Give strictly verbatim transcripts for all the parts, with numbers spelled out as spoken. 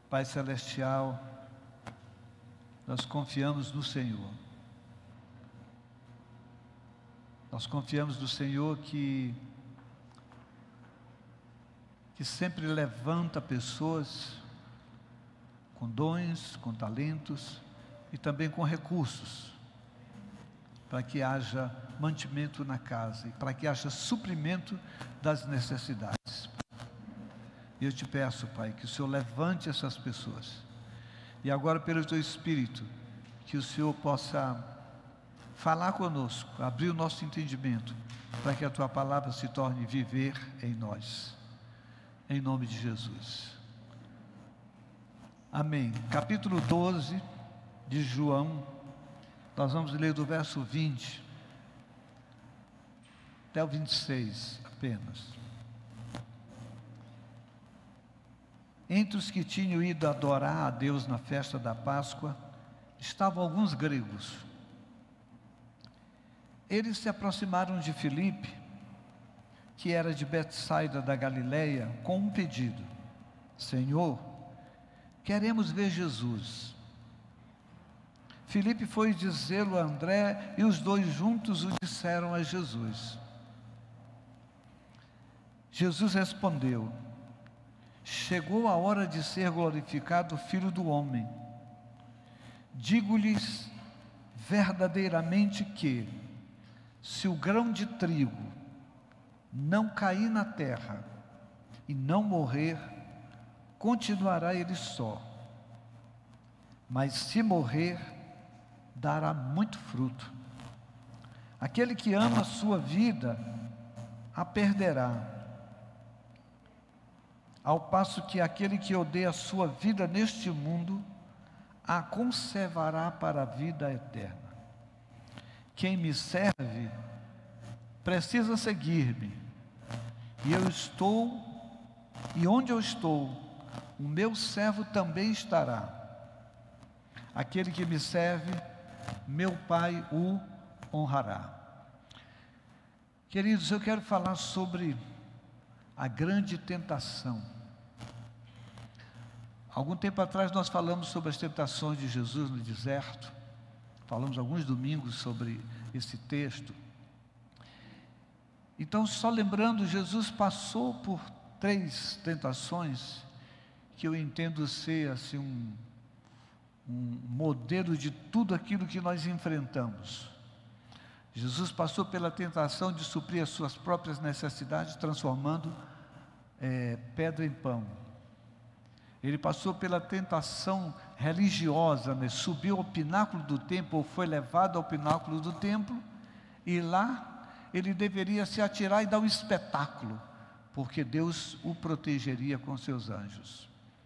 Pai Celestial, nós confiamos no Senhor. Nós confiamos no Senhor que, que sempre levanta pessoas com dons, com talentos e também com recursos, para que haja mantimento na casa e para que haja suprimento das necessidades. E eu te peço, Pai, que o Senhor levante essas pessoas. E agora, pelo Teu Espírito, que o Senhor possa falar conosco, abrir o nosso entendimento, para que a Tua palavra se torne viver em nós. Em nome de Jesus. Amém. Capítulo doze de João, nós vamos ler do verso vinte até o vinte e seis apenas. Entre os que tinham ido adorar a Deus na festa da Páscoa, estavam alguns gregos. Eles se aproximaram de Filipe, que era de Betsaida da Galileia, com um pedido: Senhor, queremos ver Jesus. Filipe foi dizê-lo a André, e os dois juntos o disseram a Jesus. Jesus respondeu: chegou a hora de ser glorificado o Filho do Homem. Digo-lhes verdadeiramente que, se o grão de trigo não cair na terra e não morrer, continuará ele só. Mas se morrer, dará muito fruto. Aquele que ama a sua vida, a perderá. Ao passo que aquele que odeia a sua vida neste mundo, a conservará para a vida eterna. Quem me serve, precisa seguir-me. E eu estou, e onde eu estou, o meu servo também estará. Aquele que me serve, meu Pai o honrará. Queridos, eu quero falar sobre a grande tentação. Algum tempo atrás nós falamos sobre as tentações de Jesus no deserto. Falamos alguns domingos sobre esse texto. Então, só lembrando, Jesus passou por três tentações que eu entendo ser assim um, um modelo de tudo aquilo que nós enfrentamos. Jesus passou pela tentação de suprir as suas próprias necessidades, transformando é, pedra em pão. Ele passou pela tentação religiosa, né? Subiu ao pináculo do templo, ou foi levado ao pináculo do templo, e lá ele deveria se atirar e dar um espetáculo, porque Deus o protegeria com seus anjos.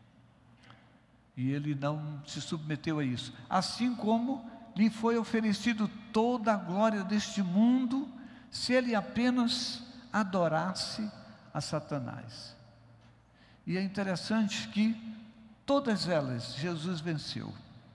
E ele não se submeteu a isso. Assim como lhe foi oferecido toda a glória deste mundo, se ele apenas adorasse a Satanás. E é interessante que todas elas Jesus venceu.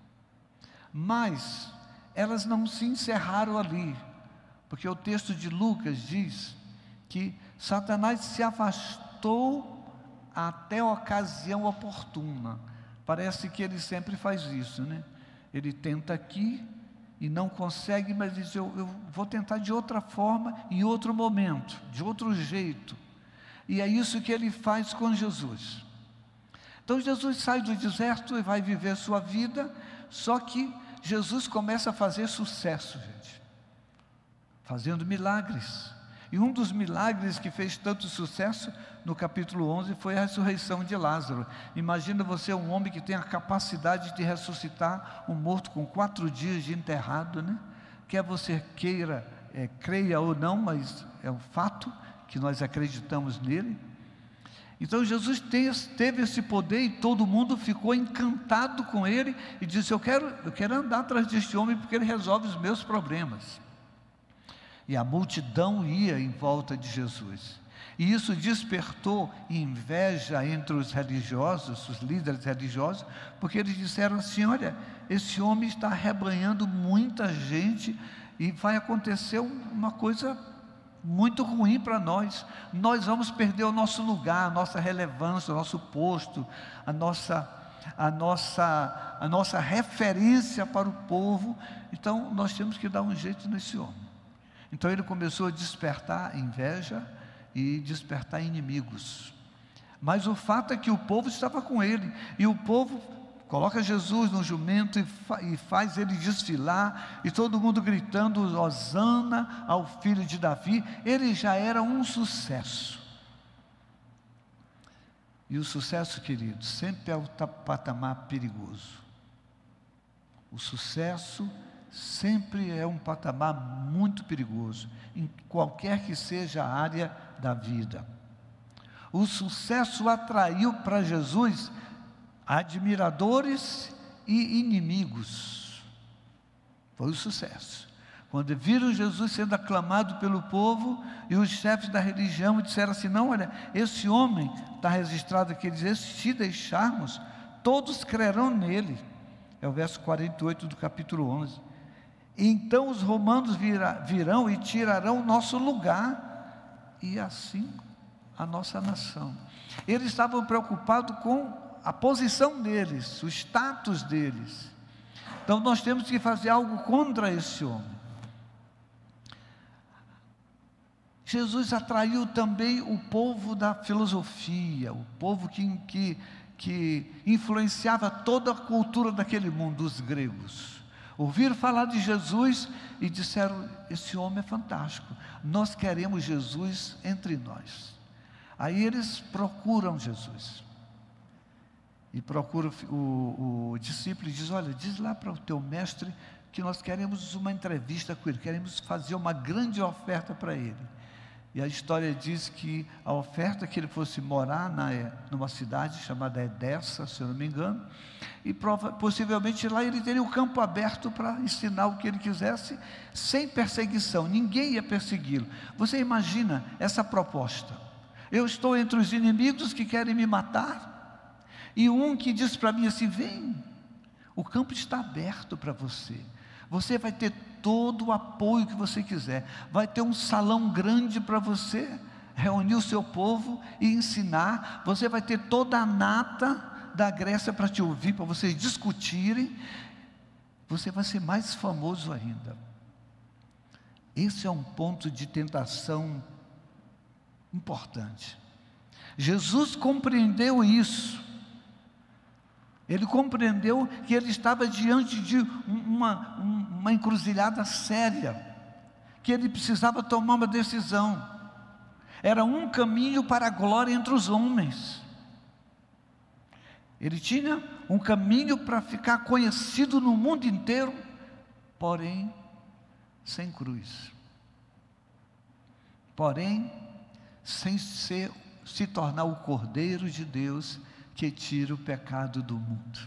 Mas elas não se encerraram ali, porque o texto de Lucas diz que Satanás se afastou até a ocasião oportuna. Parece que ele sempre faz isso, né? Ele tenta aqui e não consegue, mas diz, eu, eu vou tentar de outra forma, em outro momento, de outro jeito. E é isso que ele faz com Jesus. Então Jesus sai do deserto e vai viver sua vida, só que Jesus começa a fazer sucesso, gente, fazendo milagres. E um dos milagres que fez tanto sucesso, no capítulo onze, foi a ressurreição de Lázaro. Imagina você, um homem que tem a capacidade de ressuscitar um morto com quatro dias de enterrado, né? Quer você queira, é, creia ou não, mas é um fato que nós acreditamos nele. Então Jesus teve esse poder e todo mundo ficou encantado com ele e disse, eu quero, eu quero andar atrás deste homem porque ele resolve os meus problemas. E a multidão ia em volta de Jesus. E isso despertou inveja entre os religiosos, os líderes religiosos, porque eles disseram assim, olha, esse homem está arrebanhando muita gente e vai acontecer uma coisa muito ruim para nós. Nós vamos perder o nosso lugar, a nossa relevância, o nosso posto, a nossa, a nossa, a nossa referência para o povo. Então nós temos que dar um jeito nesse homem. Então ele começou a despertar inveja e despertar inimigos. Mas o fato é que o povo estava com ele, e o povo coloca Jesus no jumento e, fa e faz ele desfilar, e todo mundo gritando Hosana ao filho de Davi. Ele já era um sucesso. E o sucesso, queridos, sempre é o patamar perigoso. O sucesso sempre é um patamar muito perigoso, em qualquer que seja a área da vida. O sucesso atraiu para Jesus admiradores e inimigos. Foi o sucesso. Quando viram Jesus sendo aclamado pelo povo, e os chefes da religião disseram assim: não, olha, esse homem, está registrado aqui, ele diz, se deixarmos, todos crerão nele. É o verso quarenta e oito do capítulo onze. Então os romanos virá, virão e tirarão o nosso lugar, e assim a nossa nação. Eles estavam preocupados com a posição deles, o status deles. Então nós temos que fazer algo contra esse homem. Jesus atraiu também o povo da filosofia, o povo que, que, que influenciava toda a cultura daquele mundo, os gregos. Ouviram falar de Jesus e disseram: esse homem é fantástico, nós queremos Jesus entre nós. Aí eles procuram Jesus, e procura o, o discípulo e diz: olha, diz lá para o teu mestre que nós queremos uma entrevista com ele, queremos fazer uma grande oferta para ele. E a história diz que a oferta é que ele fosse morar na, numa cidade chamada Edessa, se eu não me engano, e prova, possivelmente lá ele teria o campo aberto para ensinar o que ele quisesse, sem perseguição, ninguém ia persegui-lo. Você imagina essa proposta: eu estou entre os inimigos que querem me matar, e um que diz para mim assim: vem, o campo está aberto para você, você vai ter todo o apoio que você quiser, vai ter um salão grande para você reunir o seu povo e ensinar, você vai ter toda a nata da Grécia para te ouvir, para vocês discutirem, você vai ser mais famoso ainda. Esse é um ponto de tentação importante. Jesus compreendeu isso. Ele compreendeu que ele estava diante de uma, uma encruzilhada séria, que ele precisava tomar uma decisão. Era um caminho para a glória entre os homens. Ele tinha um caminho para ficar conhecido no mundo inteiro, porém sem cruz, porém sem ser, se tornar o Cordeiro de Deus que tira o pecado do mundo.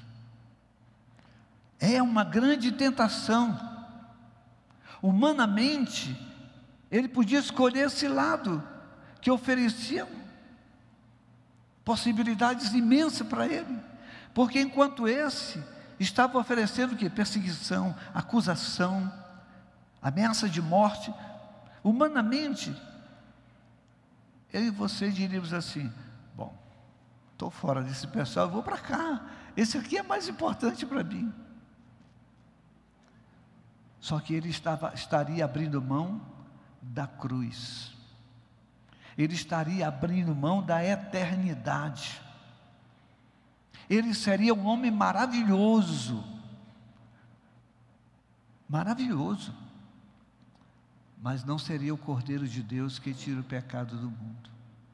É uma grande tentação. Humanamente, ele podia escolher esse lado, que oferecia possibilidades imensas para ele, porque enquanto esse estava oferecendo o quê? Perseguição, acusação, ameaça de morte. Humanamente, eu e você diríamos assim: bom, estou fora desse pessoal, eu vou para cá, esse aqui é mais importante para mim. Só que ele estava, estaria abrindo mão da cruz, ele estaria abrindo mão da eternidade, ele seria um homem maravilhoso, maravilhoso, mas não seria o Cordeiro de Deus que tira o pecado do mundo.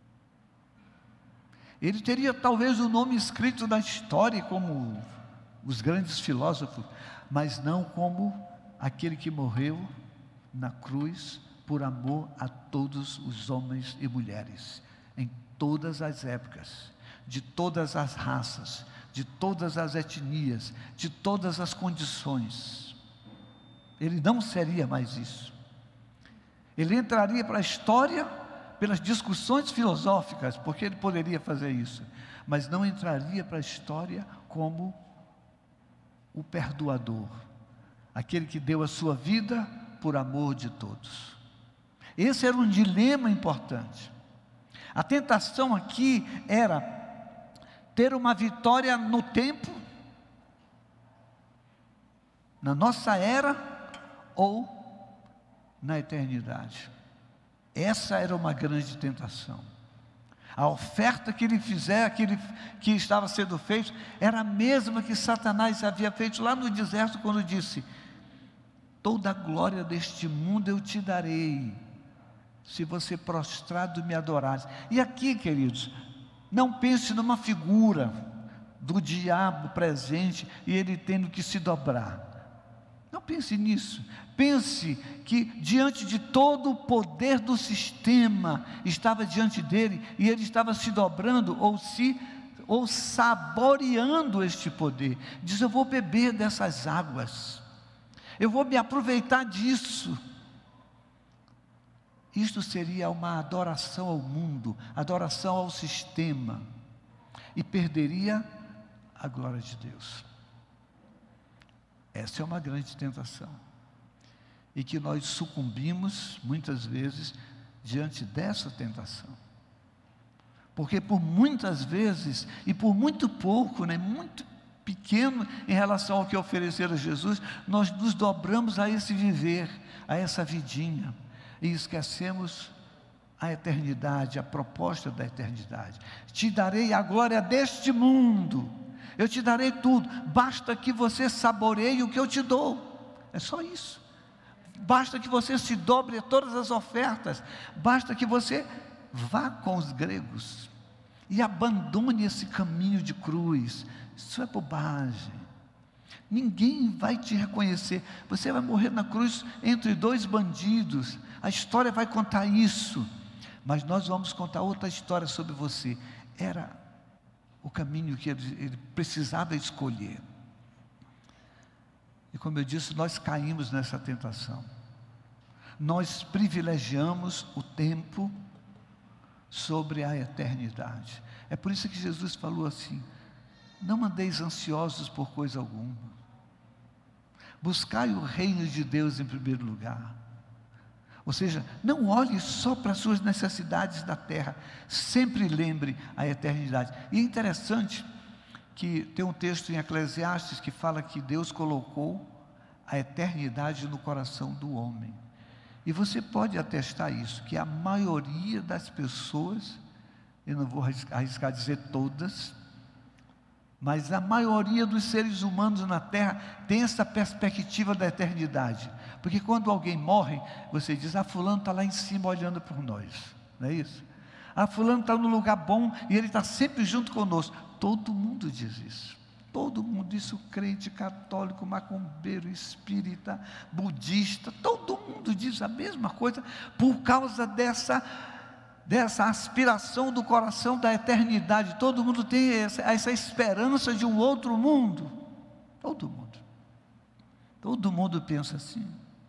Ele teria talvez o nome escrito na história como os grandes filósofos, mas não como aquele que morreu na cruz por amor a todos os homens e mulheres, em todas as épocas, de todas as raças, de todas as etnias, de todas as condições. Ele não seria mais isso. Ele entraria para a história pelas discussões filosóficas, porque ele poderia fazer isso, mas não entraria para a história como o perdoador, aquele que deu a sua vida por amor de todos. Esse era um dilema importante. A tentação aqui era ter uma vitória no tempo, na nossa era ou na eternidade. Essa era uma grande tentação. A oferta que ele fizer, aquele que estava sendo feito, era a mesma que Satanás havia feito lá no deserto, quando disse: toda a glória deste mundo eu te darei, se você prostrado me adorares. E aqui, queridos, não pense numa figura do diabo presente e ele tendo que se dobrar. Não pense nisso. Pense que diante de todo o poder do sistema estava diante dele e ele estava se dobrando ou se ou saboreando este poder. Diz: eu vou beber dessas águas, eu vou me aproveitar disso. Isto seria uma adoração ao mundo, adoração ao sistema, e perderia a glória de Deus. Essa é uma grande tentação, e que nós sucumbimos muitas vezes diante dessa tentação, porque por muitas vezes, e por muito pouco, né, muito pequeno em relação ao que ofereceram a Jesus, nós nos dobramos a esse viver, a essa vidinha, e esquecemos a eternidade, a proposta da eternidade. Te darei a glória deste mundo, eu te darei tudo, basta que você saboreie o que eu te dou, é só isso. Basta que você se dobre a todas as ofertas, basta que você vá com os gregos e abandone esse caminho de cruz. Isso é bobagem. Ninguém vai te reconhecer. Você vai morrer na cruz entre dois bandidos. A história vai contar isso, mas nós vamos contar outra história sobre você. Era o caminho que ele, ele precisava escolher. E como eu disse, nós caímos nessa tentação. Nós privilegiamos o tempo sobre a eternidade. É por isso que Jesus falou assim: não andeis ansiosos por coisa alguma, buscai o reino de Deus em primeiro lugar. Ou seja, não olhe só para as suas necessidades da terra, sempre lembre a eternidade. E é interessante que tem um texto em Eclesiastes que fala que Deus colocou a eternidade no coração do homem. E você pode atestar isso, que a maioria das pessoas, eu não vou arriscar dizer todas, mas a maioria dos seres humanos na terra tem essa perspectiva da eternidade. Porque quando alguém morre, você diz: ah, fulano está lá em cima olhando por nós, não é isso? Ah, fulano está no lugar bom e ele está sempre junto conosco. Todo mundo diz isso. Todo mundo, isso crente, católico, macumbeiro, espírita, budista, todo mundo diz a mesma coisa, por causa dessa, dessa aspiração do coração da eternidade. Todo mundo tem essa, essa esperança de um outro mundo, todo mundo, todo mundo pensa assim.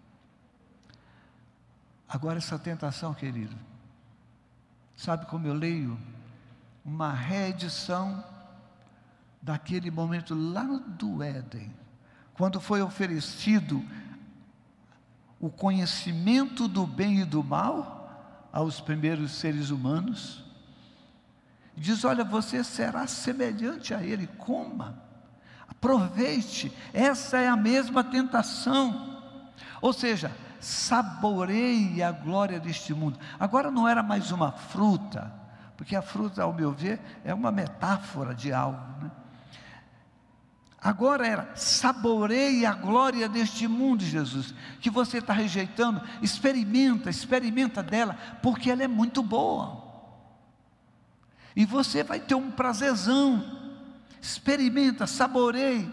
Agora essa tentação, querido, sabe como eu leio? Uma reedição daquele momento lá do Éden, quando foi oferecido o conhecimento do bem e do mal aos primeiros seres humanos. Diz: olha, você será semelhante a ele, coma, aproveite. Essa é a mesma tentação, ou seja, saboreie a glória deste mundo. Agora não era mais uma fruta, porque a fruta, ao meu ver, é uma metáfora de algo, né? Agora era: saboreie a glória deste mundo, Jesus, que você está rejeitando. Experimenta, experimenta dela, porque ela é muito boa, e você vai ter um prazerzão. Experimenta, saboreie,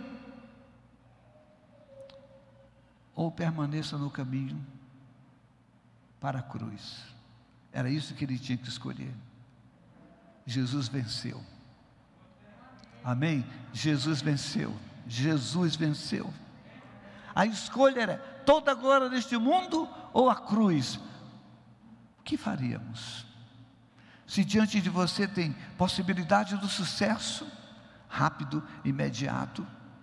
ou permaneça no caminho para a cruz. Era isso que ele tinha que escolher. Jesus venceu. Amém? Jesus venceu. Jesus venceu. A escolha era: toda a glória deste mundo ou a cruz? O que faríamos? Se diante de você tem possibilidade do sucesso rápido, imediato,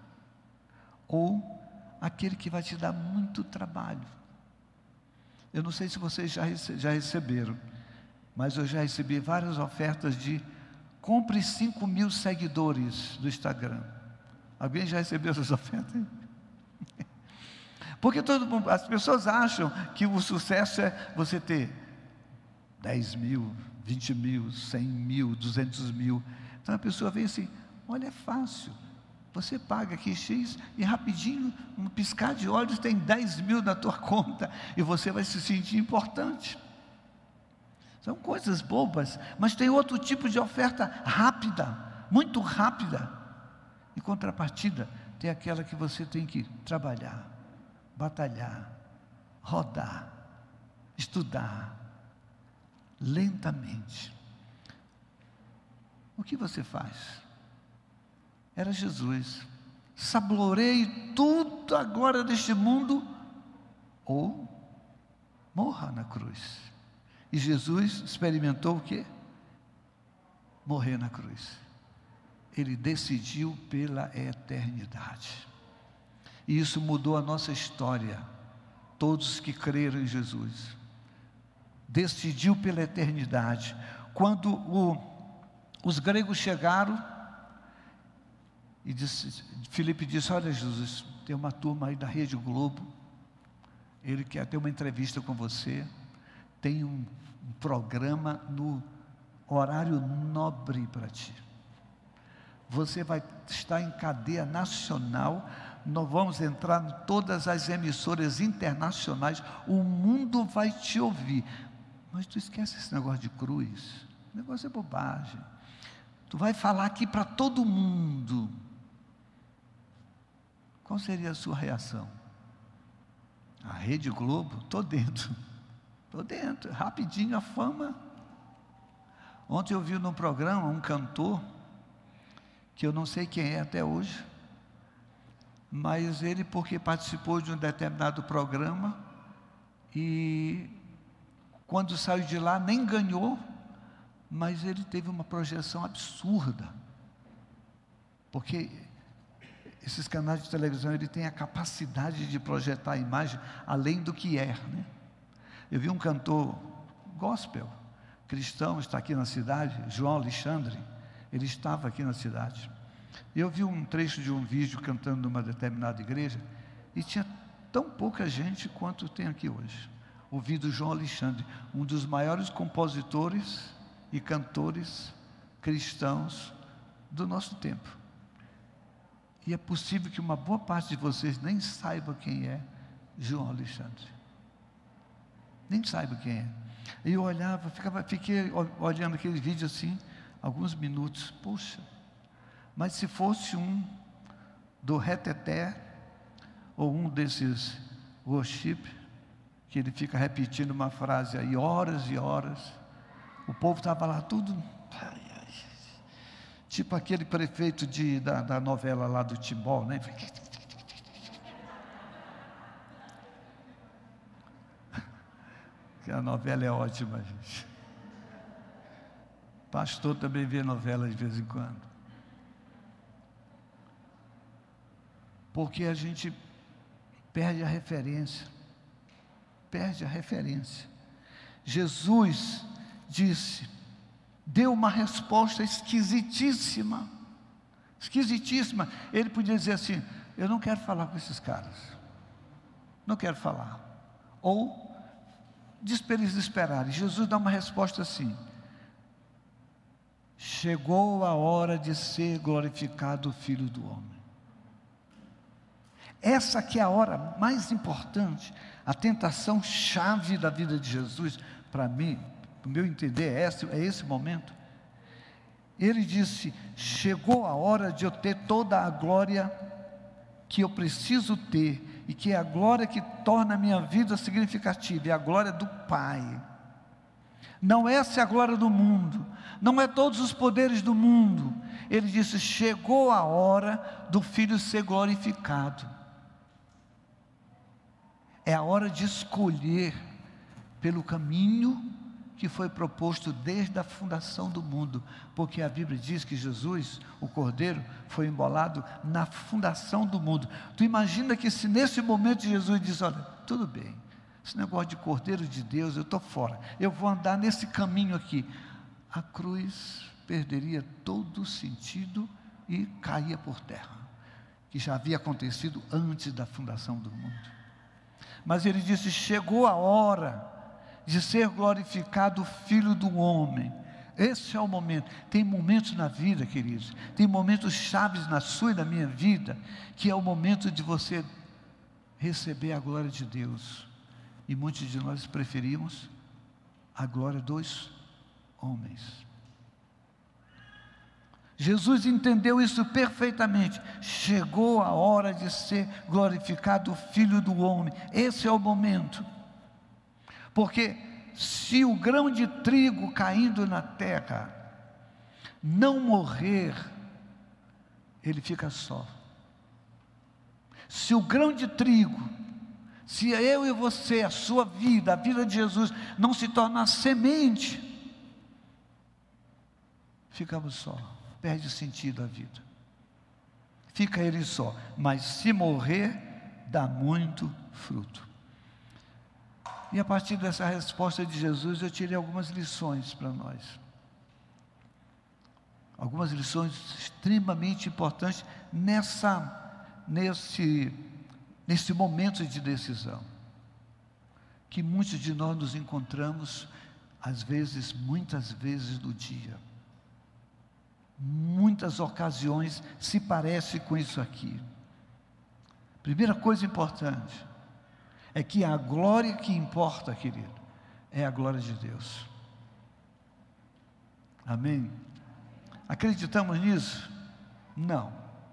ou aquele que vai te dar muito trabalho. Eu não sei se vocês já, rece- já receberam, mas eu já recebi várias ofertas de compre cinco mil seguidores do Instagram. Alguém já recebeu essas ofertas? Porque todo mundo, as pessoas acham que o sucesso é você ter dez mil, vinte mil, cem mil, duzentos mil. Então a pessoa vem assim, olha, é fácil. Você paga aqui X e rapidinho, um piscar de olhos, tem dez mil na tua conta e você vai se sentir importante. São coisas bobas, mas tem outro tipo de oferta rápida, muito rápida. Em contrapartida, tem aquela que você tem que trabalhar, batalhar, rodar, estudar, lentamente. O que você faz? Era Jesus. Saboreie tudo agora deste mundo, ou morra na cruz. E Jesus experimentou o quê? Morrer na cruz. Ele decidiu pela eternidade. E isso mudou a nossa história. Todos que creram em Jesus. Decidiu pela eternidade. Quando o, os gregos chegaram, e disse, Filipe disse, olha Jesus, tem uma turma aí da Rede Globo, ele quer ter uma entrevista com você, tem um, um programa no horário nobre para ti. Você vai estar em cadeia nacional, nós vamos entrar em todas as emissoras internacionais, o mundo vai te ouvir. Mas tu esquece esse negócio de cruz, o negócio é bobagem. Tu vai falar aqui para todo mundo. Qual seria a sua reação? A Rede Globo, estou dentro, estou dentro, rapidinho a fama. Ontem eu vi num programa um cantor, que eu não sei quem é até hoje, mas ele, porque participou de um determinado programa, e quando saiu de lá nem ganhou, mas ele teve uma projeção absurda, porque esses canais de televisão, ele tem a capacidade de projetar a imagem além do que é, né? Eu vi um cantor gospel, cristão, está aqui na cidade, João Alexandre, ele estava aqui na cidade. Eu vi um trecho de um vídeo cantando numa determinada igreja, e tinha tão pouca gente quanto tem aqui hoje. Ouvi do João Alexandre, um dos maiores compositores e cantores cristãos do nosso tempo. E é possível que uma boa parte de vocês nem saiba quem é João Alexandre. Nem saiba quem é. E eu olhava, ficava, fiquei olhando aquele vídeo assim, alguns minutos. Poxa, mas se fosse um do reteté, ou um desses worship, que ele fica repetindo uma frase aí horas e horas, o povo estava lá tudo... Tipo aquele prefeito de, da, da novela lá do Timbó, né? Que a novela é ótima, gente. Pastor também vê novela de vez em quando. Porque a gente perde a referência. Perde a referência. Jesus disse... deu uma resposta esquisitíssima, esquisitíssima. Ele podia dizer assim, eu não quero falar com esses caras, não quero falar, ou diz para eles esperarem. Jesus dá uma resposta assim, chegou a hora de ser glorificado o Filho do Homem. Essa que é a hora mais importante, a tentação chave da vida de Jesus, para mim, o meu entender é esse, é esse momento. Ele disse, chegou a hora de eu ter toda a glória que eu preciso ter, e que é a glória que torna a minha vida significativa, é a glória do Pai. Não essa é a glória do mundo, não é todos os poderes do mundo. Ele disse, chegou a hora do Filho ser glorificado. É a hora de escolher pelo caminho que foi proposto desde a fundação do mundo, porque a Bíblia diz que Jesus, o Cordeiro, foi embolado na fundação do mundo. Tu imagina que se nesse momento Jesus diz, olha, tudo bem, esse negócio de Cordeiro de Deus, eu estou fora, eu vou andar nesse caminho aqui. A cruz perderia todo o sentido e caía por terra, que já havia acontecido antes da fundação do mundo. Mas ele disse: chegou a hora de ser glorificado o Filho do Homem. Esse é o momento. Tem momentos na vida, queridos, tem momentos chaves na sua e na minha vida, que é o momento de você receber a glória de Deus. E muitos de nós preferimos a glória dos homens. Jesus entendeu isso perfeitamente. Chegou a hora de ser glorificado o Filho do Homem. Esse é o momento. Porque se o grão de trigo caindo na terra não morrer, ele fica só. Se o grão de trigo, se eu e você, a sua vida, a vida de Jesus, não se tornar semente, ficamos só, perde sentido a vida, fica ele só. Mas se morrer, dá muito fruto. E a partir dessa resposta de Jesus, eu tirei algumas lições para nós. Algumas lições extremamente importantes nessa, nesse, nesse momento de decisão, que muitos de nós nos encontramos, às vezes, muitas vezes no dia. Muitas ocasiões se parece com isso aqui. Primeira coisa importante é que a glória que importa, querido, é a glória de Deus. Amém? Acreditamos nisso? Não.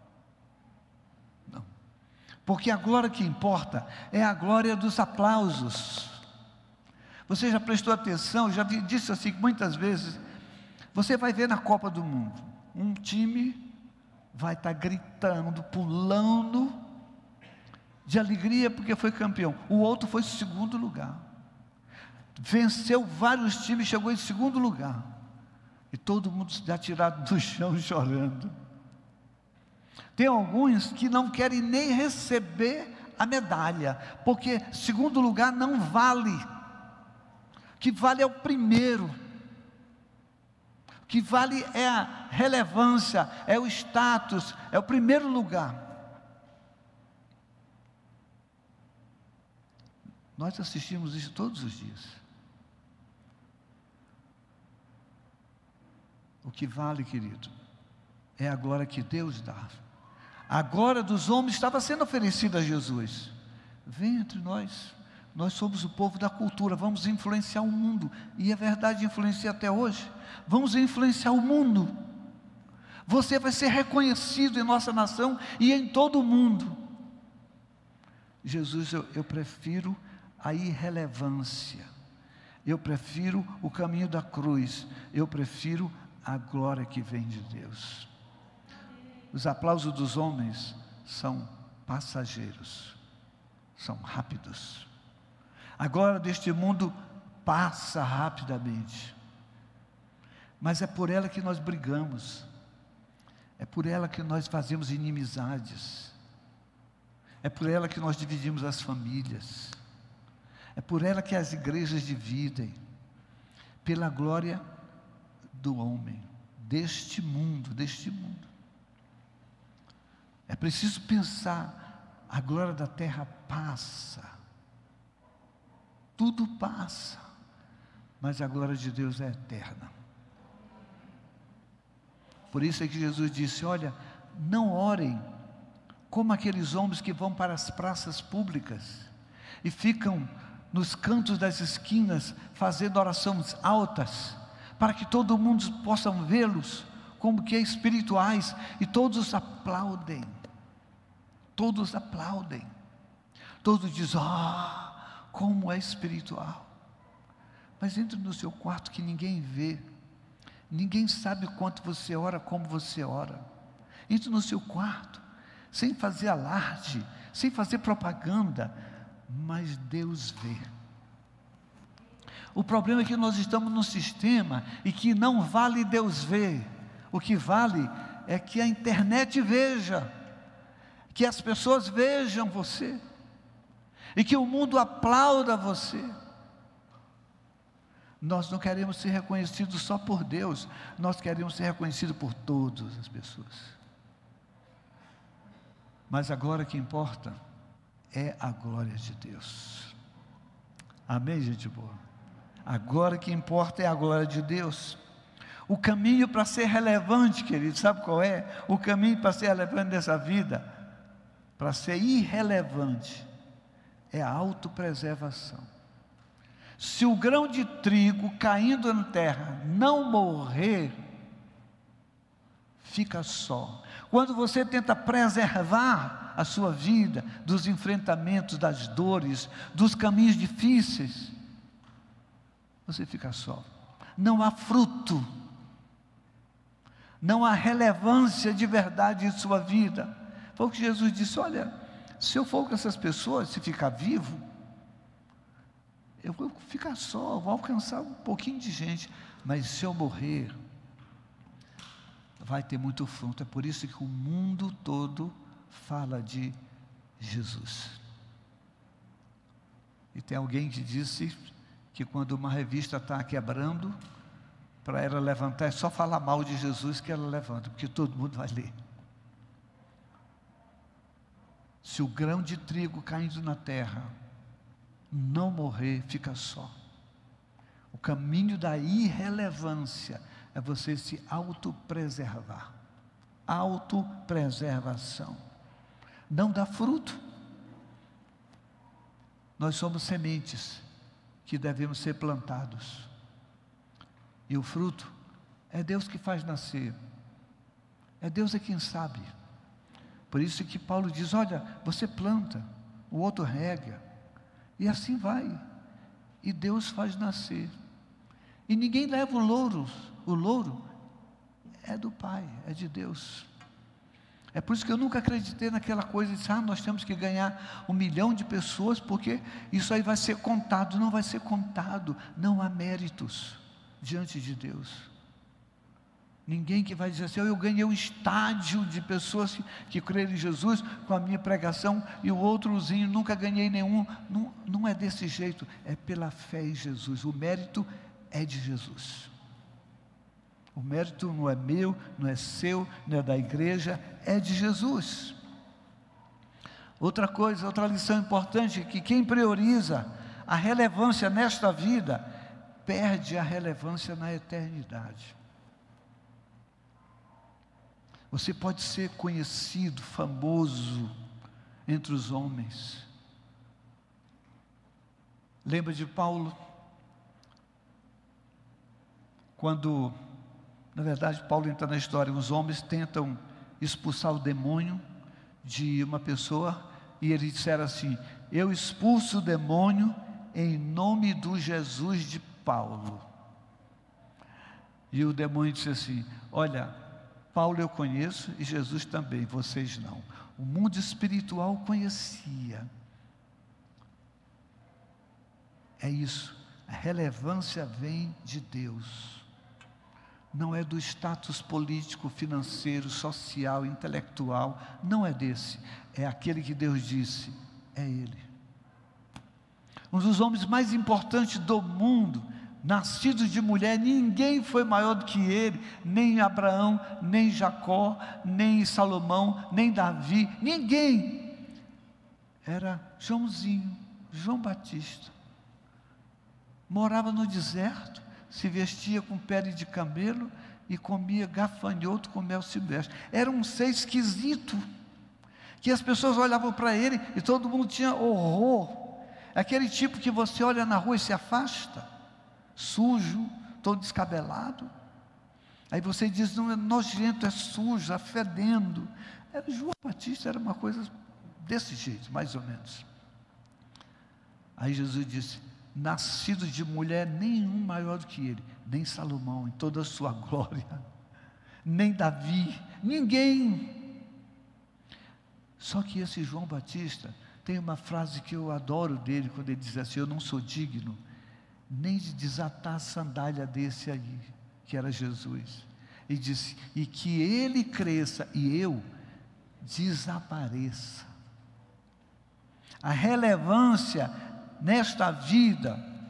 Não. Porque a glória que importa é a glória dos aplausos. Você já prestou atenção, já disse assim muitas vezes, você vai ver na Copa do Mundo, um time vai estar gritando, pulando, de alegria porque foi campeão. O outro foi segundo lugar. Venceu vários times, chegou em segundo lugar. E todo mundo se dá tirado do chão chorando. Tem alguns que não querem nem receber a medalha, porque segundo lugar não vale. O que vale é o primeiro. O que vale é a relevância, é o status, é o primeiro lugar. Nós assistimos isso todos os dias. O que vale, querido, é a glória que Deus dá. A glória dos homens estava sendo oferecida a Jesus. Vem entre nós, nós somos o povo da cultura, vamos influenciar o mundo. E é verdade, influencia até hoje. Vamos influenciar o mundo. Você vai ser reconhecido em nossa nação e em todo o mundo. Jesus, eu, eu prefiro a irrelevância, eu prefiro o caminho da cruz, eu prefiro a glória que vem de Deus. Os aplausos dos homens são passageiros, são rápidos. A glória deste mundo passa rapidamente, mas é por ela que nós brigamos, é por ela que nós fazemos inimizades, é por ela que nós dividimos as famílias, é por ela que as igrejas dividem, pela glória do homem, deste mundo, deste mundo. É preciso pensar, a glória da terra passa, tudo passa, mas a glória de Deus é eterna. Por isso é que Jesus disse: olha, não orem como aqueles homens que vão para as praças públicas e ficam nos cantos das esquinas fazendo orações altas, para que todo mundo possa vê-los como que espirituais, e todos aplaudem, todos aplaudem, todos dizem: ah, como é espiritual. Mas entre no seu quarto que ninguém vê, ninguém sabe quanto você ora, como você ora. Entre no seu quarto, sem fazer alarde, sem fazer propaganda, mas Deus vê. O problema é que nós estamos num sistema e que não vale Deus ver. O que vale é que a internet veja, que as pessoas vejam você, e que o mundo aplauda você. Nós não queremos ser reconhecidos só por Deus, nós queremos ser reconhecidos por todas as pessoas. Mas agora o que importa é a glória de Deus. Amém, gente boa? Agora o que importa é a glória de Deus. O caminho para ser relevante, querido, sabe qual é? O caminho para ser relevante nessa vida, para ser irrelevante, é a autopreservação. Se o grão de trigo caindo na terra não morrer, fica só. Quando você tenta preservar a sua vida dos enfrentamentos, das dores, dos caminhos difíceis, você fica só. Não há fruto, não há relevância de verdade em sua vida. Foi o que Jesus disse: olha, se eu for com essas pessoas, se ficar vivo, eu vou ficar só, vou alcançar um pouquinho de gente, mas se eu morrer, vai ter muito fruto. É por isso que o mundo todo fala de Jesus. E tem alguém que disse que quando uma revista está quebrando, para ela levantar, é só falar mal de Jesus que ela levanta, porque todo mundo vai ler. Se o grão de trigo caindo na terra não morrer, fica só. O caminho da irrelevância é você se autopreservar. Autopreservação. Não dá fruto. Nós somos sementes que devemos ser plantados. E o fruto é Deus que faz nascer. É Deus é quem sabe. Por isso que Paulo diz: olha, você planta, o outro rega, e assim vai. E Deus faz nascer. E ninguém leva o louro. O louro é do Pai, é de Deus. É por isso que eu nunca acreditei naquela coisa de ah, nós temos que ganhar um milhão de pessoas, porque isso aí vai ser contado. Não vai ser contado. Não há méritos diante de Deus. Ninguém que vai dizer assim: eu ganhei um estádio de pessoas que, que creram em Jesus com a minha pregação, e o outrozinho nunca ganhei nenhum. Não, não é desse jeito, é pela fé em Jesus. O mérito é de Jesus. O mérito não é meu, não é seu, não é da igreja, é de Jesus. Outra coisa, outra lição importante, é que quem prioriza a relevância nesta vida, perde a relevância na eternidade. Você pode ser conhecido, famoso entre os homens. Lembra de Paulo? Quando, na verdade, Paulo entra na história, os homens tentam expulsar o demônio de uma pessoa, e ele disseram assim: eu expulso o demônio em nome do Jesus de Paulo. E o demônio disse assim: olha, Paulo eu conheço e Jesus também, vocês não. O mundo espiritual conhecia. É isso, a relevância vem de Deus. Não é do status político, financeiro, social, intelectual, não é desse. É aquele que Deus disse, é Ele. Um dos homens mais importantes do mundo, nascido de mulher, ninguém foi maior do que ele, nem Abraão, nem Jacó, nem Salomão, nem Davi, ninguém. Era Joãozinho, João Batista. Morava no deserto, se vestia com pele de camelo e comia gafanhoto com mel silvestre. Era um ser esquisito, que as pessoas olhavam para ele e todo mundo tinha horror. Aquele tipo que você olha na rua e se afasta, sujo, todo descabelado. Aí você diz: não, é nojento, é sujo, é fedendo. Era João Batista, era uma coisa desse jeito, mais ou menos. Aí Jesus disse: nascido de mulher nenhum maior do que ele, nem Salomão em toda a sua glória, nem Davi, ninguém. Só que esse João Batista tem uma frase que eu adoro dele, quando ele diz assim: eu não sou digno nem de desatar a sandália desse aí, que era Jesus. E disse: e que ele cresça e eu desapareça. A relevância nesta vida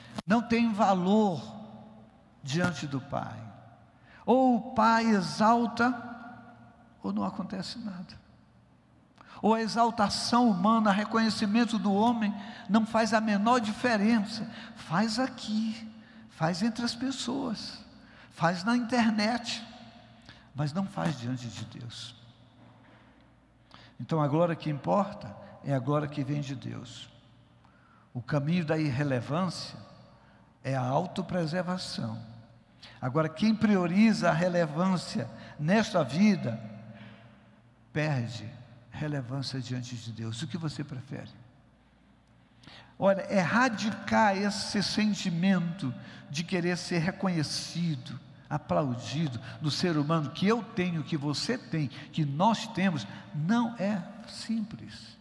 não tem valor diante do Pai. Ou o Pai exalta, ou não acontece nada. Ou a exaltação humana, reconhecimento do homem, não faz a menor diferença. Faz aqui, faz entre as pessoas, faz na internet, mas não faz diante de Deus. Então a glória que importa é a glória que vem de Deus. O caminho da irrelevância é a autopreservação. Agora, quem prioriza a relevância nesta vida, perde relevância diante de Deus. O que você prefere? Olha, erradicar esse sentimento de querer ser reconhecido, aplaudido no ser humano, que eu tenho, que você tem, que nós temos, não é simples.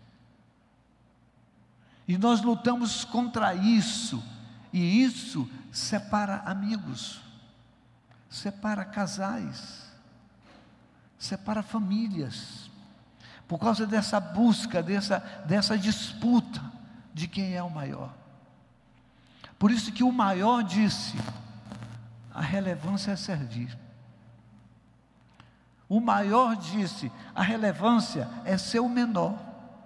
E nós lutamos contra isso, e isso separa amigos, separa casais, separa famílias, por causa dessa busca, dessa, dessa disputa de quem é o maior. Por isso que o maior disse: a relevância é servir. O maior disse: a relevância é ser o menor,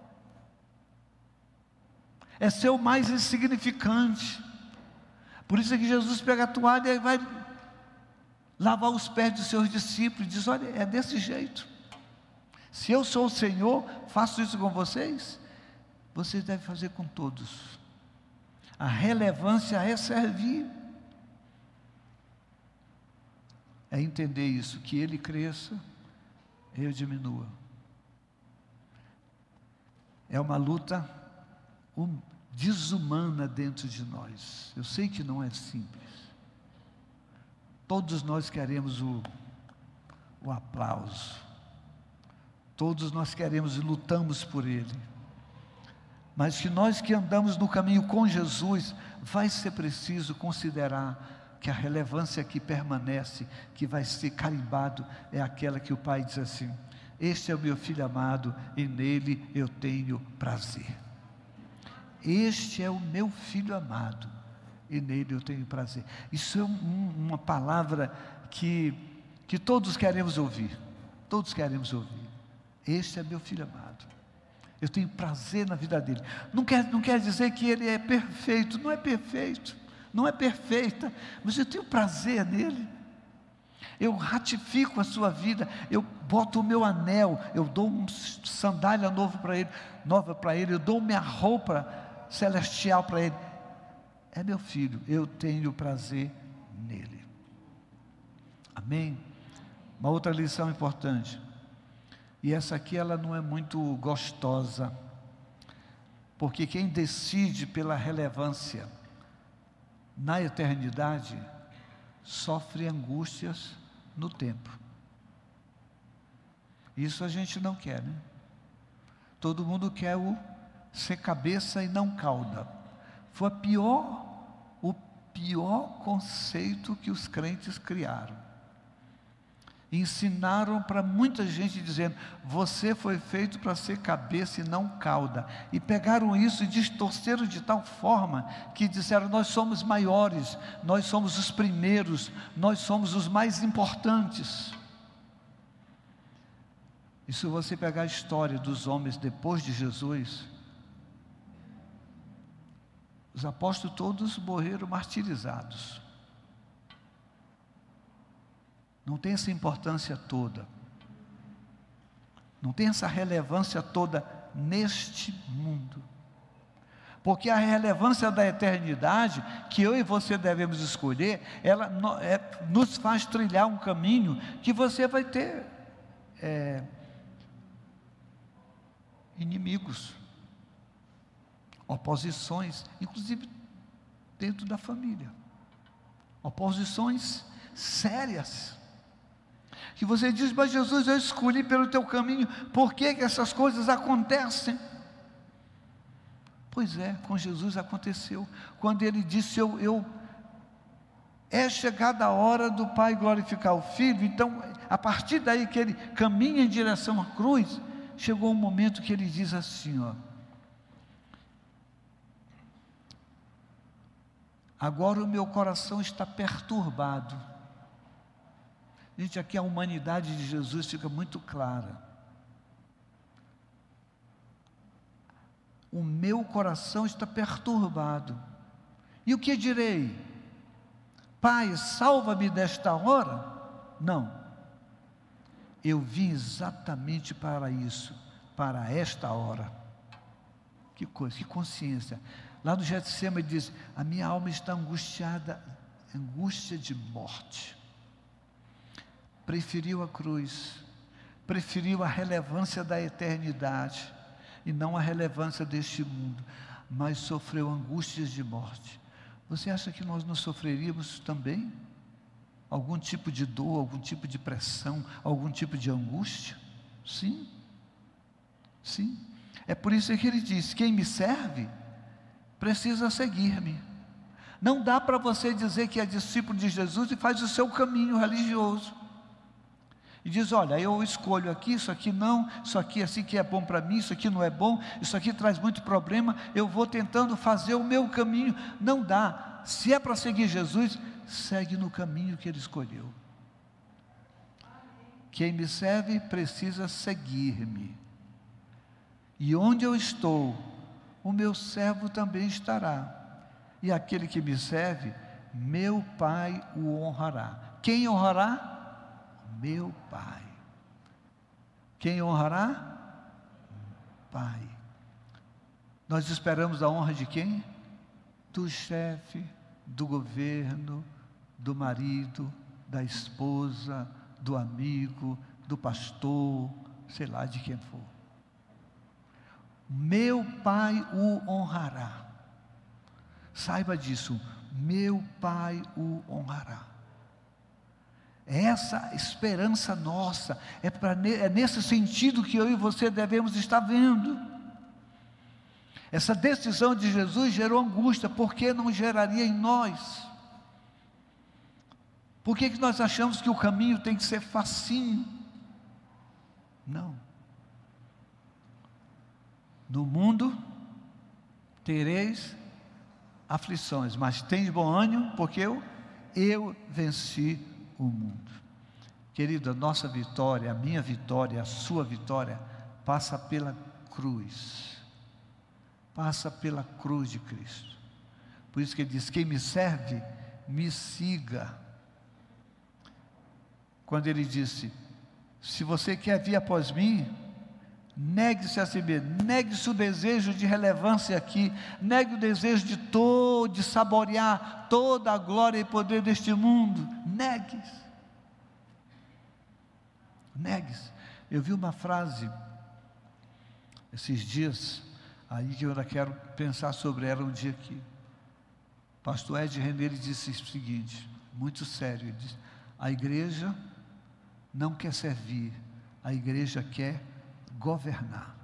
é ser o mais insignificante. Por isso é que Jesus pega a toalha e vai lavar os pés dos seus discípulos e diz: olha, é desse jeito. Se eu sou o Senhor, faço isso com vocês, vocês devem fazer com todos. A relevância é servir, é entender isso, que Ele cresça, eu diminua. É uma luta desumana dentro de nós. Eu sei que não é simples. Todos nós queremos o, o aplauso. Todos nós queremos e lutamos por Ele. Mas que nós que andamos no caminho com Jesus, vai ser preciso considerar que a relevância que permanece, que vai ser carimbado, é aquela que o Pai diz assim: este é o meu Filho amado, e nele eu tenho prazer. Este é o meu Filho amado, e nele eu tenho prazer. Isso é um, uma palavra que, que todos queremos ouvir, todos queremos ouvir. Este é meu Filho amado, eu tenho prazer na vida dele. Não quer, não quer dizer que ele é perfeito, não é perfeito, não é perfeita, mas eu tenho prazer nele. Eu ratifico a sua vida, eu boto o meu anel, eu dou uma sandália nova para ele, nova para ele, eu dou minha roupa celestial para ele. É meu filho, eu tenho prazer nele. Amém? Uma outra lição importante, e essa aqui ela não é muito gostosa, porque quem decide pela relevância na eternidade sofre angústias no tempo. Isso a gente não quer, né? Todo mundo quer o ser cabeça e não cauda. Foi a pior, o pior conceito que os crentes criaram. Ensinaram para muita gente dizendo: você foi feito para ser cabeça e não cauda. E pegaram isso e distorceram de tal forma que disseram: nós somos maiores, nós somos os primeiros, nós somos os mais importantes. E se você pegar a história dos homens depois de Jesus, os apóstolos todos morreram martirizados. Não tem essa importância toda, não tem essa relevância toda neste mundo, porque a relevância da eternidade, que eu e você devemos escolher, ela é, nos faz trilhar um caminho que você vai ter é, inimigos, oposições, inclusive dentro da família, oposições sérias, que você diz: mas Jesus, eu escolhi pelo teu caminho, por que que essas coisas acontecem? Pois é, com Jesus aconteceu, quando ele disse: eu, eu é chegada a hora do Pai glorificar o Filho. Então, a partir daí que ele caminha em direção à cruz, chegou um momento que ele diz assim, ó: Agora o meu coração está perturbado. Gente, aqui a humanidade de Jesus fica muito clara. O meu coração está perturbado. E o que direi? Pai, salva-me desta hora? Não. Eu vim exatamente para isso, para esta hora. Que coisa, que consciência. Lá no Getsemane diz, a minha alma está angustiada, angústia de morte. Preferiu a cruz, preferiu a relevância da eternidade, e não a relevância deste mundo, mas sofreu angústias de morte. Você acha que nós não sofreríamos também? Algum tipo de dor, algum tipo de pressão, algum tipo de angústia? Sim, sim. É por isso que ele diz, quem me serve, precisa seguir-me. Não dá para você dizer que é discípulo de Jesus e faz o seu caminho religioso. E diz, olha, eu escolho aqui, isso aqui não, isso aqui assim que é bom para mim, isso aqui não é bom, isso aqui traz muito problema, eu vou tentando fazer o meu caminho. Não dá. Se é para seguir Jesus, segue no caminho que Ele escolheu. Quem me serve precisa seguir-me. E onde eu estou, o meu servo também estará. E aquele que me serve, meu Pai o honrará. Quem honrará? Meu Pai. Quem honrará? Pai. Nós esperamos a honra de quem? Do chefe, do governo, do marido, da esposa, do amigo, do pastor, sei lá de quem for. Meu Pai o honrará. Saiba disso, meu Pai o honrará. É essa esperança nossa, é, pra, é nesse sentido que eu e você devemos estar vendo. Essa decisão de Jesus gerou angústia, por que não geraria em nós? Por que que nós achamos que o caminho tem que ser facinho? Não. No mundo tereis aflições, mas tem de bom ânimo, porque eu, eu venci o mundo. Querido, a nossa vitória, a minha vitória, a sua vitória, passa pela cruz, passa pela cruz de Cristo. Por isso que ele diz, quem me serve, me siga. Quando ele disse, se você quer vir após mim, negue-se a si mesmo, negue-se o desejo de relevância aqui, negue o desejo de todo, de saborear toda a glória e poder deste mundo, negue-se, negue-se. Eu vi uma frase, esses dias, aí que eu ainda quero pensar sobre ela um dia aqui. Pastor Ed René, ele disse o seguinte, muito sério, ele disse, a igreja não quer servir, a igreja quer governar.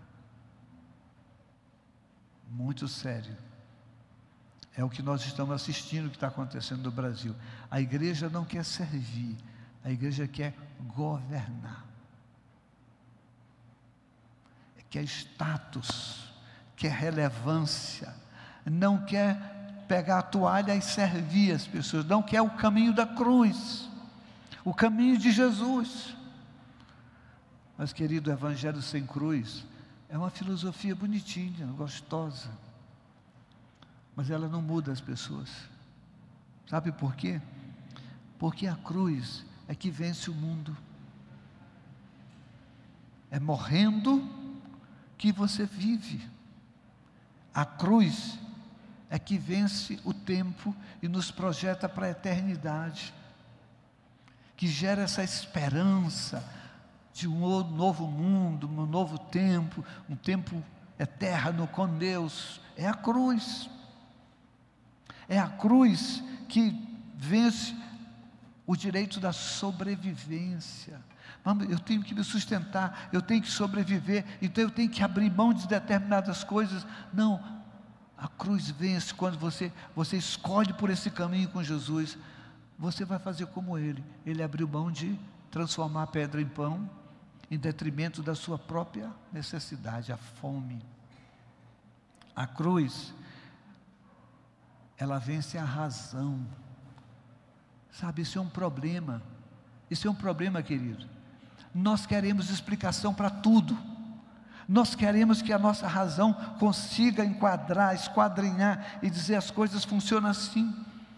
Muito sério. É o que nós estamos assistindo, o que está acontecendo no Brasil. A igreja não quer servir, a igreja quer governar. Quer status, quer relevância, não quer pegar a toalha e servir as pessoas, não quer o caminho da cruz, o caminho de Jesus. Mas, querido, o evangelho sem cruz é uma filosofia bonitinha, gostosa, mas ela não muda as pessoas. Sabe por quê? Porque a cruz é que vence o mundo. É morrendo que você vive. A cruz é que vence o tempo e nos projeta para a eternidade, que gera essa esperança de um novo mundo, um novo tempo, um tempo eterno com Deus. É a cruz. É a cruz que vence o direito da sobrevivência. Eu tenho que me sustentar, eu tenho que sobreviver, então eu tenho que abrir mão de determinadas coisas. Não, a cruz vence quando você, você escolhe por esse caminho com Jesus. Você vai fazer como Ele. Ele abriu mão de transformar a pedra em pão, em detrimento da sua própria necessidade, a fome. A cruz ela vence a razão. Sabe, isso é um problema. Isso é um problema, querido. Nós queremos explicação para tudo. Nós queremos que a nossa razão consiga enquadrar, esquadrinhar e dizer as coisas funcionam assim.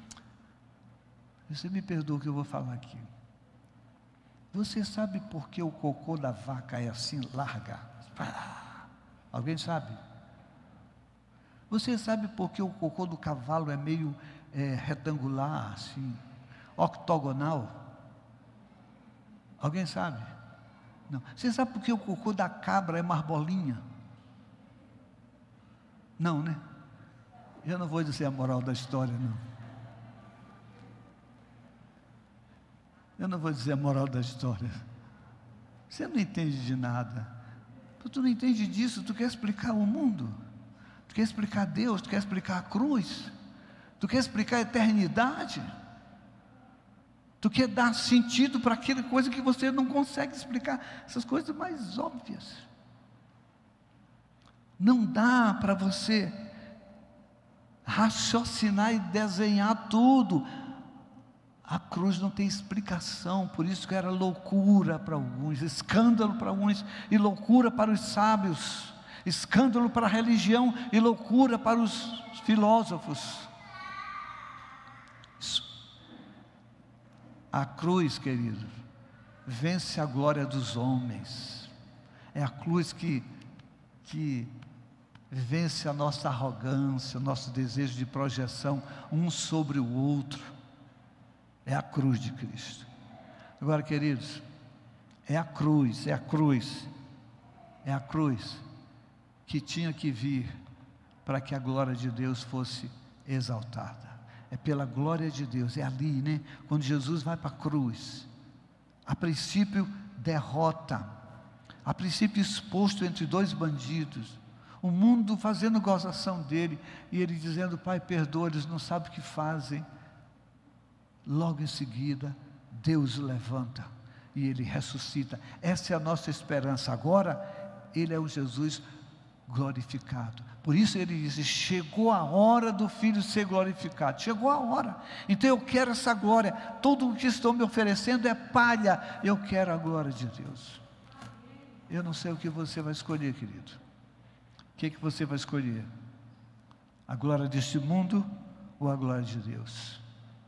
Você me perdoa o que eu vou falar aqui. Você sabe por que o cocô da vaca é assim, larga? Ah, alguém sabe? Você sabe por que o cocô do cavalo é meio é, retangular, assim, octogonal? Alguém sabe? Não. Você sabe por que o cocô da cabra é marbolinha? Não, né? Eu não vou dizer a moral da história, não. Eu não vou dizer a moral da história. Você não entende de nada. Tu não entende disso, tu quer explicar o mundo. Tu quer explicar Deus, tu quer explicar a cruz. Tu quer explicar a eternidade. Tu quer dar sentido para aquela coisa que você não consegue explicar. Essas coisas mais óbvias. Não dá para você raciocinar e desenhar tudo. A cruz não tem explicação, por isso que era loucura para alguns, escândalo para alguns e loucura para os sábios, escândalo para a religião e loucura para os filósofos. A cruz, querido, vence a glória dos homens. É a cruz que, que vence a nossa arrogância, o nosso desejo de projeção um sobre o outro. É a cruz de Cristo. Agora, queridos, é a cruz, é a cruz, é a cruz que tinha que vir para que a glória de Deus fosse exaltada. É pela glória de Deus, é ali, né? Quando Jesus vai para a cruz, a princípio derrota, a princípio exposto entre dois bandidos, o mundo fazendo gozação dele, e ele dizendo: Pai, perdoa, eles não sabem o que fazem. Logo em seguida, Deus o levanta e Ele ressuscita. Essa é a nossa esperança. Agora, Ele é o Jesus glorificado. Por isso Ele diz: chegou a hora do Filho ser glorificado. Chegou a hora. Então eu quero essa glória. Tudo o que estão me oferecendo é palha. Eu quero a glória de Deus. Eu não sei o que você vai escolher, querido. O que, que você vai escolher? A glória deste mundo ou a glória de Deus?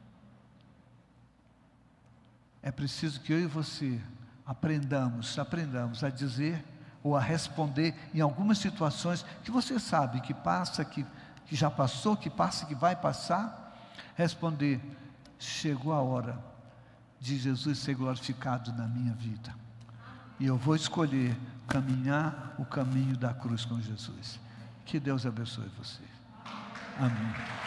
É preciso que eu e você aprendamos, aprendamos a dizer ou a responder em algumas situações que você sabe que passa, que, que já passou, que passa, que vai passar. Responder: chegou a hora de Jesus ser glorificado na minha vida. E eu vou escolher caminhar o caminho da cruz com Jesus. Que Deus abençoe você. Amém.